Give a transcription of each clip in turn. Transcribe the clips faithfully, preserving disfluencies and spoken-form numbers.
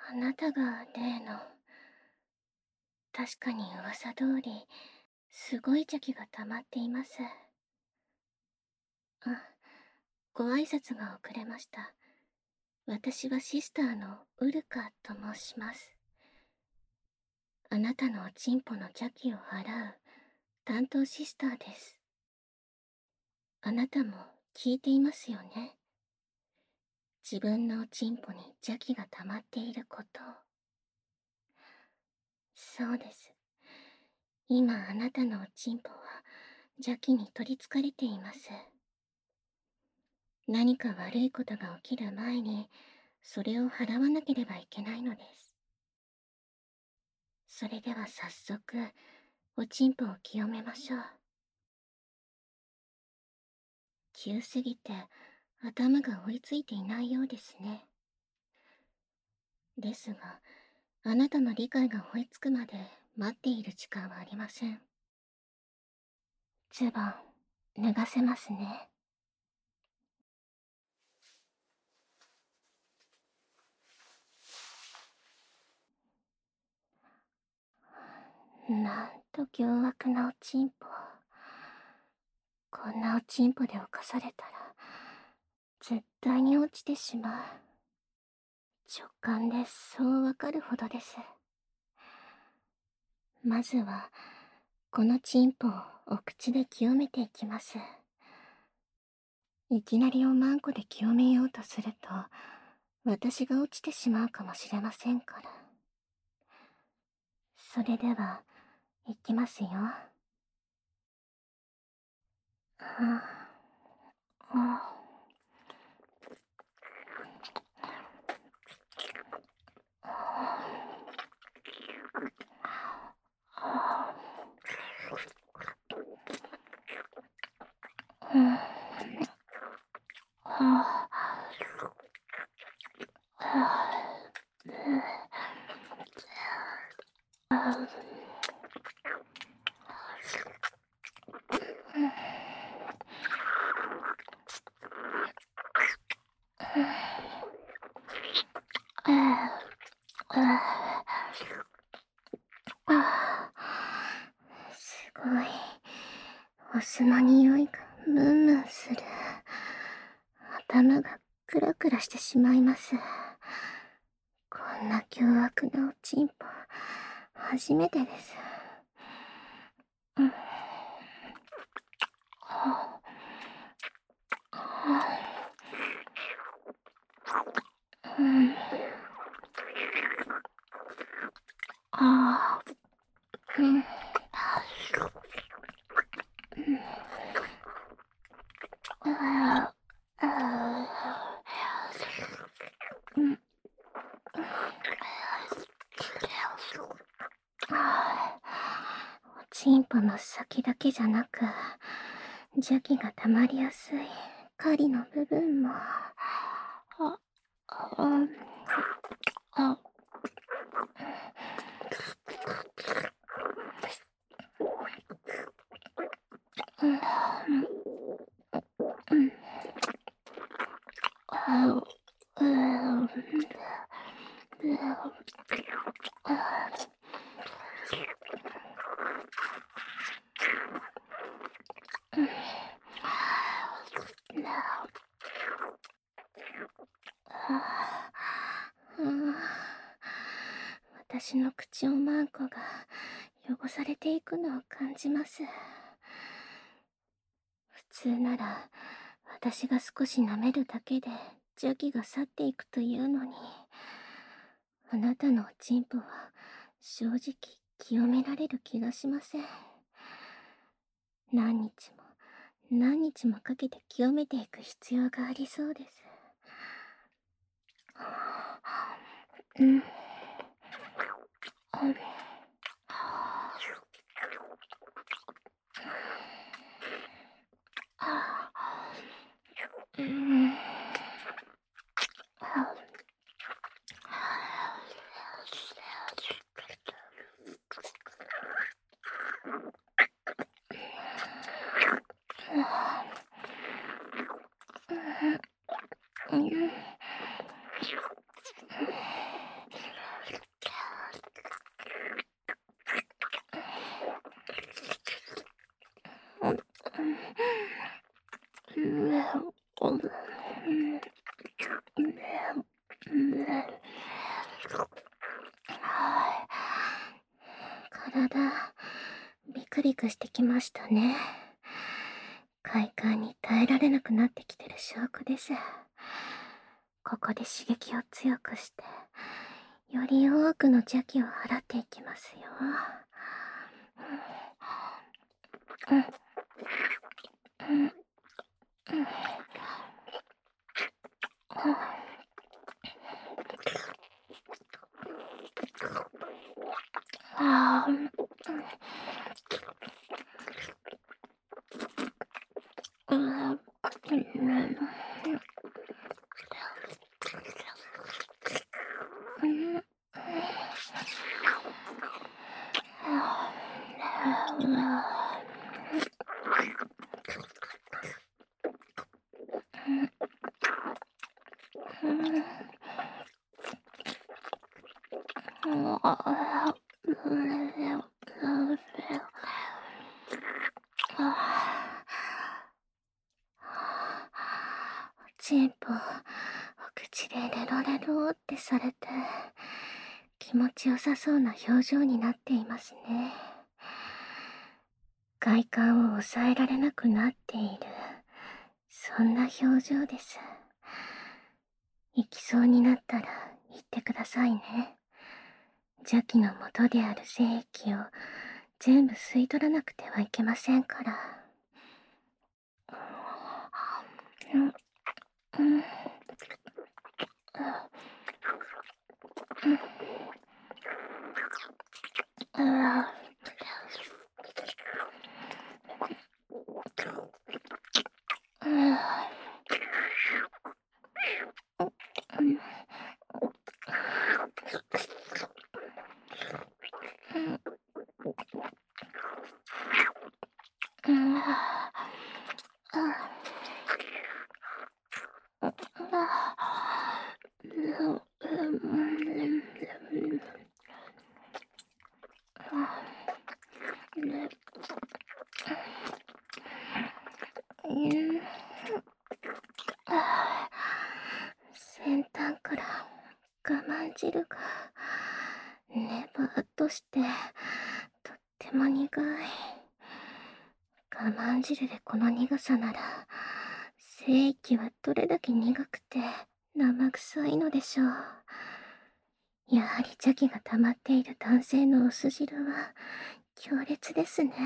あなたが例の、確かに噂通り、すごい邪気が溜まっています。あ、ご挨拶が遅れました。私はシスターのウルカと申します。あなたのおちんぽの邪気を払う担当シスターです。あなたも聞いていますよね。自分のおちんぽに邪気が溜まっていることを。そうです。今あなたのおちんぽは邪気に取りつかれています。何か悪いことが起きる前に、それを払わなければいけないのです。それでは早速、おちんぽを清めましょう。急すぎて、頭が追いついていないようですね。ですが、あなたの理解が追いつくまで待っている時間はありません。ズボン、脱がせますね。なんと凶悪なおちんぽ。こんなおちんぽで犯されたら、絶対に落ちてしまう。直感でそうわかるほどです。まずは、このチンポをお口で清めていきます。いきなりおまんこで清めようとすると、私が落ちてしまうかもしれませんから。それでは、いきますよ。はあ、ああ、うん、ああ、ああ、ああ、すごい。お酢の匂いがムンムンする。頭がクラクラしてしまいます。こんな凶悪なおちんぽ、初めてです。うん、はあ、うん、ああ、うん、ああ、あうん、あおちんぽの先だけじゃなく、邪気が溜まりやすい狩りの部分も、あ、あ、あ、うん、うん、あ、うん、私の口おまんこが汚されていくのを感じます。普通なら私が少し舐めるだけで邪気が去っていくというのに、あなたのおちんぽは正直清められる気がしません。何日も何日もかけて清めていく必要がありそうです。うん、うん、うん、うん、 くしてきましたね。快感に耐えられなくなってきてる証拠です。ここで刺激を強くして、より多くの邪気を払っていきますよ。うん、うん、うん、うん、ああ、うん、うん、うん、チンポ、お口でレロレロってされて、気持ちよさそうな表情になっていますね。快感を抑えられなくなっている、そんな表情です。行きそうになったら言ってくださいね。邪気の元である精液を全部吸い取らなくてはいけませんから。うん、うん、うん、うん、先端から我慢汁がネバーっとしてとっても苦い。我慢汁でこの苦さなら精液はどれだけ苦くて生臭いのでしょう。やはり邪気が溜まっている男性のお酢汁は強烈ですね。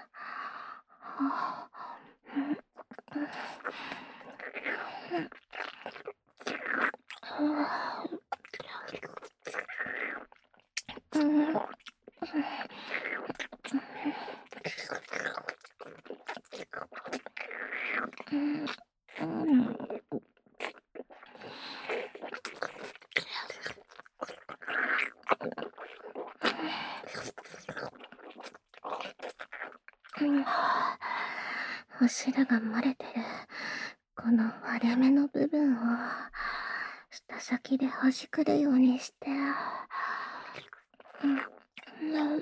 はあ、うん、うん、うん、お汁が漏れてるこの割れ目の部分を舌先でほじくるようにして、うん、うん、うん、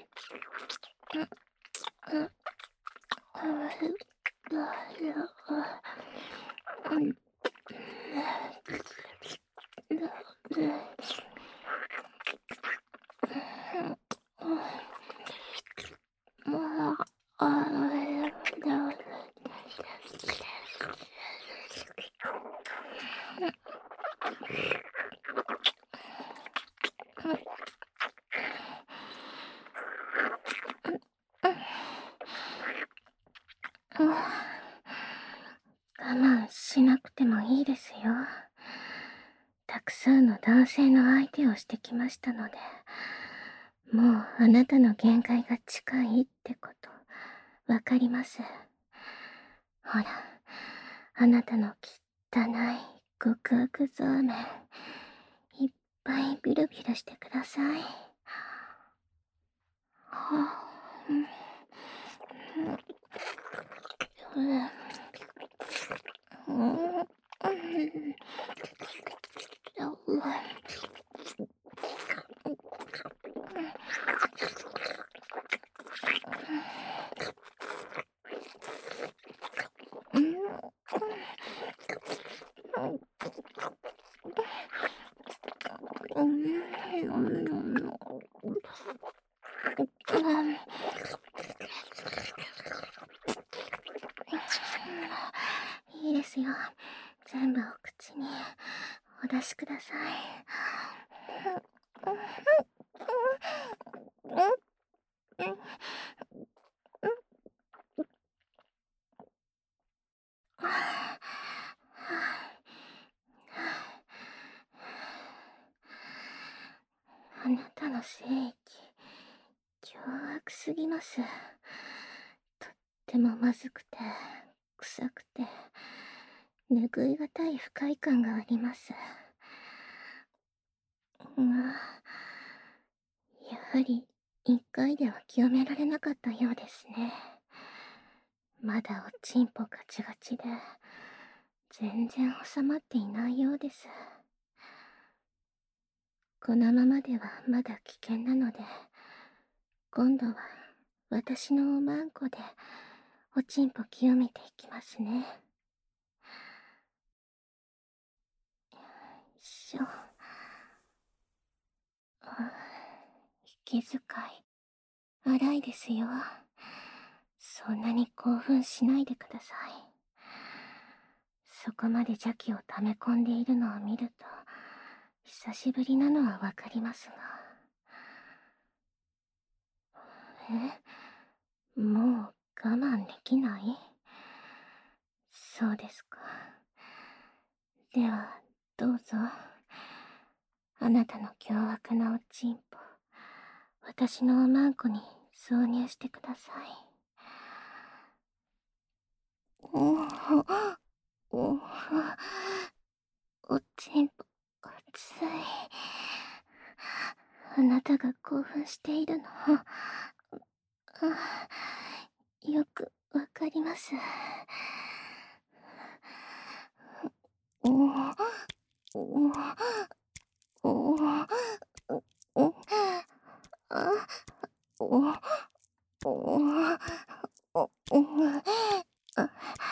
我慢しなくてもいいですよ。たくさんの男性の相手をしてきましたので、もうあなたの限界が近いってことわかります。ほら、あなたの汚い極悪ゾーメン、いっぱいビルビルしてください。はあ、うん、うん、うん、うん、 さい。あなたの精液、凶悪すぎます。とってもまずくて、臭くて、拭いがたい不快感があります。まあ、やはり一回では清められなかったようですね。まだおちんぽガチガチで、全然収まっていないようです。このままではまだ危険なので、今度は私のおまんこでおちんぽ清めていきますね。よいしょ。息遣い荒いですよ。そんなに興奮しないでください。そこまで邪気を溜め込んでいるのを見ると久しぶりなのはわかりますが。え、もう我慢できない？そうですか。ではどうぞ。あなたの凶悪なおちんぽ、私のおまんこに挿入してください。おお、おちんぽ、熱い。あなたが興奮しているの、よくわかります。おお、おお、おお、あ、おお、おお、おお、あ、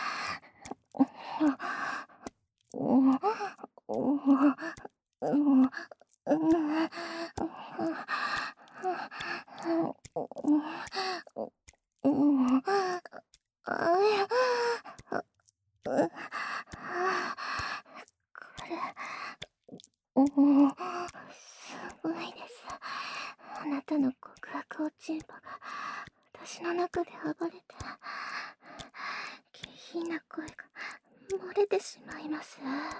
おお、おお、うん、うん、うん、あや、これ、おお、すごいです。あなたの極悪おちんぽが私の中で暴れて、下品な声が漏れてしまいます。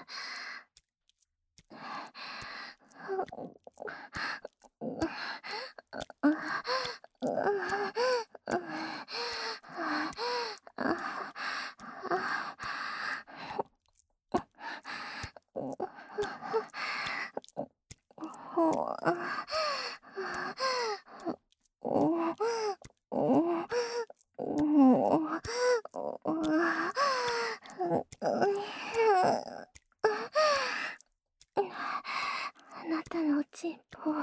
あなたのおちんぽ、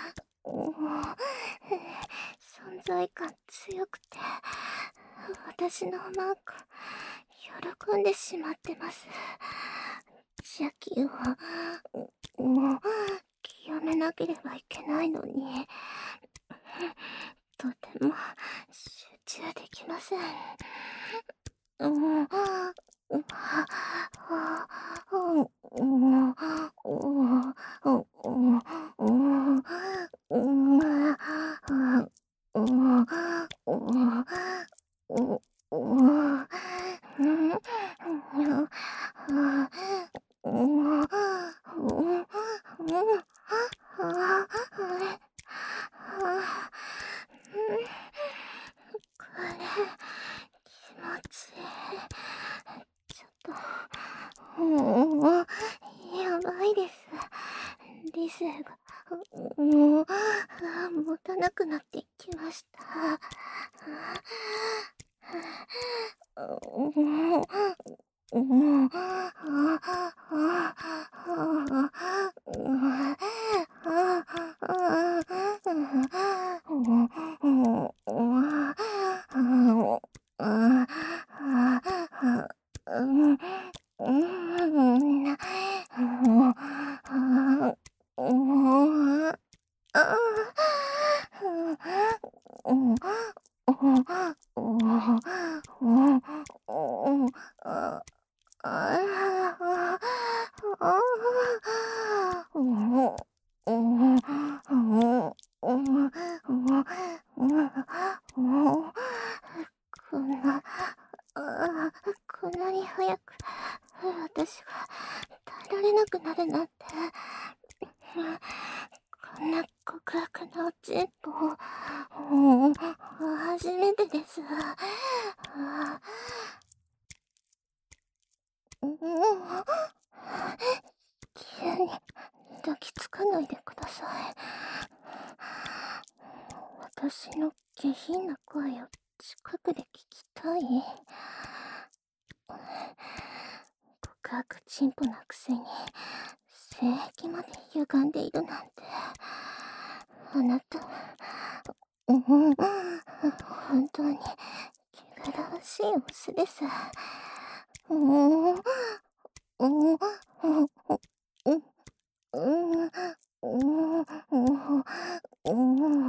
存在感強くて、私のマーク、喜んでしまってます。邪気を、もう、清めなければいけないのに、とても集中できません。うん、うん、これ、気持ちいい。ちょっと、もう、やばいです。理性が、もう、持たなくなってきました。もう、もう、 こんな極悪なおちんぽ、うん、初めてです。うん、急に抱きつかないでください。私の下品な声を近くで聞きたい。極悪チンポなくせに性癖まで歪んでいるなんて、あなた、うん、本当に汚らわしいオスです。うん、うん、うん、うん、うん、うん、うん、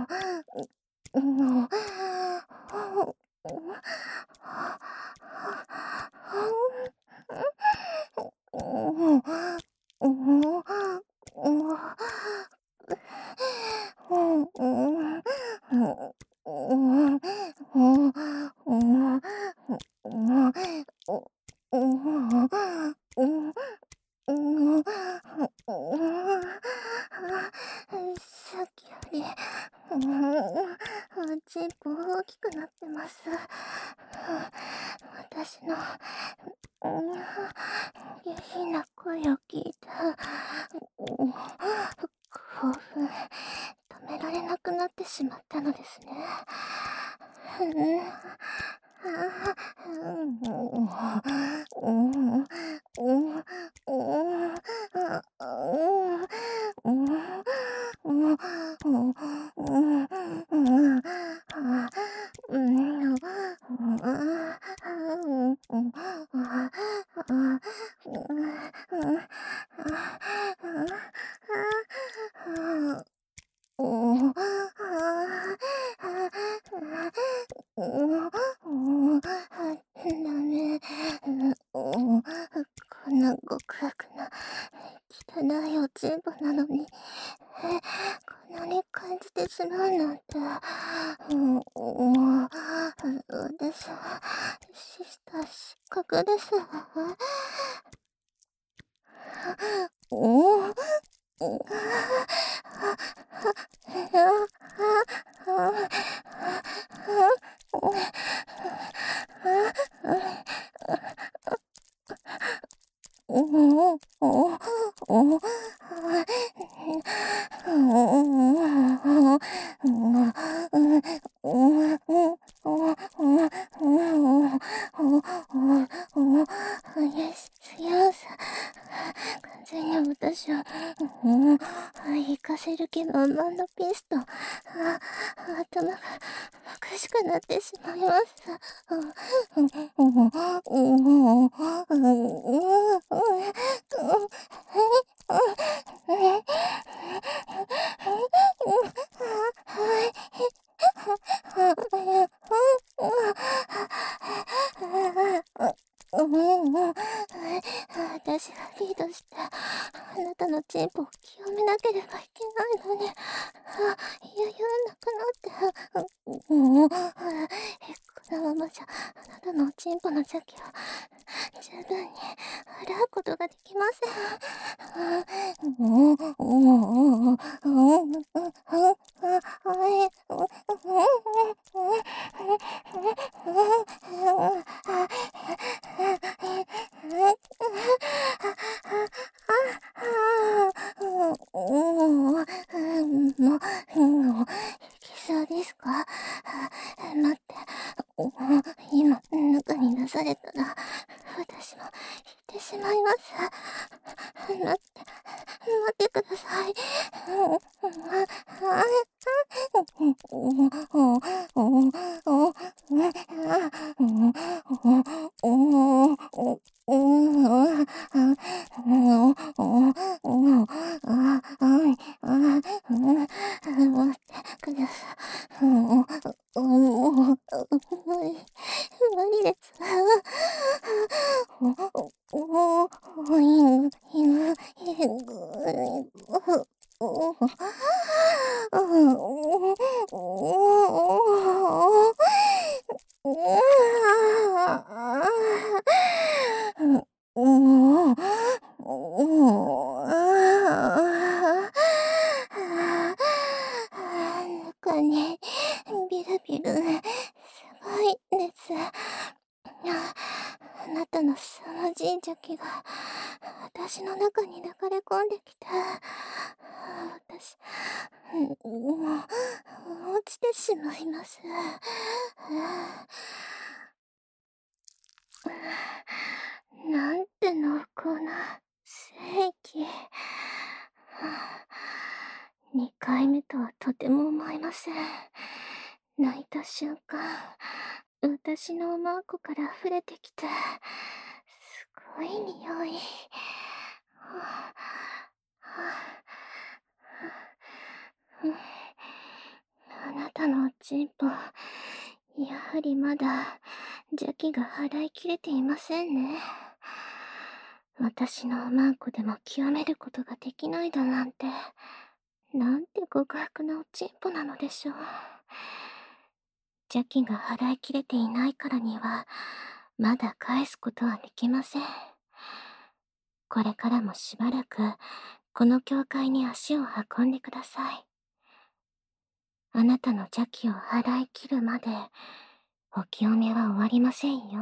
うん、さっきより、うん、チンポ大きくなってます。私の、うん、下品な声を聞いた、うん、興奮、止められなくなってしまったのですね。ダメ。こんな極悪な汚いおちんぽなのに、こんなに感じてしまうなんて。うん、私はシスター失格です。うん、完全に私は、うん、行かせる気満々のピストン、あ頭がおかしくなってしまいます。私がリードして、あなたのチンポを清めなければいけないのに、あ、いやいや、なくなって、うん、このままじゃ、あなたのチンポの邪気は、十分に洗うことができません。うん、うん、うん、うん、うん、もう、行きそうですか？待って、今、中に出されたら、私も行ってしまいます。待って、待ってください。待ってください。もう、もう、無理、無理です。 にビルビル、すごいです。ああなたの凄まじい邪気が私の中に流れ込んできて、私、もう落ちてしまいます。なんて濃厚な精液。にかいめとはとても思えません。泣いた瞬間、私のおまんこから溢れてきて、すごい匂い。あなたのおちんぽ、やはりまだ邪気が払いきれていませんね。私のおまんこでも極めることができないだなんて、なんて極悪なおちんぽなのでしょう。邪気が払いきれていないからには、まだ返すことはできません。これからもしばらく、この教会に足を運んでください。あなたの邪気を払い切るまで、お清めは終わりませんよ。